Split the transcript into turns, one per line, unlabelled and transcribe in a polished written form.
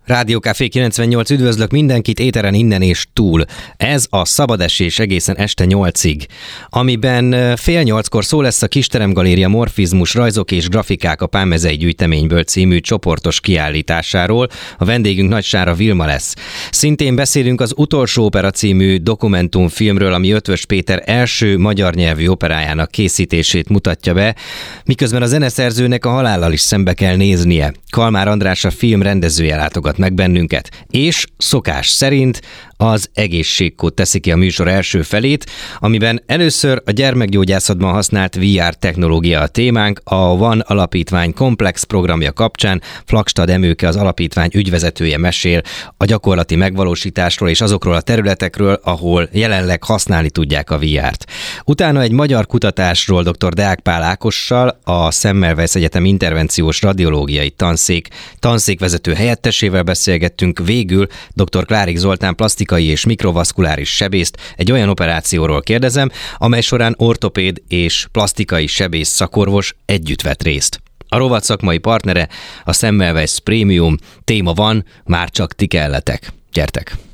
Rádió Café 98, üdvözlök mindenkit éteren innen és túl. Ez a Szabad Esés egészen este 8-ig, amiben 7:30-kor szó lesz a Kisterem Galéria Morfizmus rajzok és grafikák a Pálmezei gyűjteményből című csoportos kiállításáról. A vendégünk Nagy Sára Vilma lesz. Szintén beszélünk az Utolsó opera című dokumentumfilmről, ami Eötvös Péter első magyar nyelvű operájának készítését mutatja be, miközben a zeneszerzőnek a halállal is szembe kell néznie. Kalmár András, a film rendezője látogat meg bennünket, és szokás szerint az egészségkód teszi ki a műsor első felét, amiben először a gyermekgyógyászatban használt VR technológia a témánk. A Van Alapítvány komplex programja kapcsán Flagstad Emőke, az alapítvány ügyvezetője mesél a gyakorlati megvalósításról és azokról a területekről, ahol jelenleg használni tudják a VR-t. Utána egy magyar kutatásról dr. Deák Pál Ákossal, a Semmelweis Egyetem intervenciós radiológiai tanszékvezető helyettesével beszélgettünk, végül dr. Klárik Zoltán plastikai és mikrovaszkuláris sebészt egy olyan operációról kérdezem, amely során ortopéd és plastikai sebész szakorvos együtt vett részt. A rovat szakmai partnere a Semmelweis Premium. Téma van, már csak ti kelletek. Gyertek!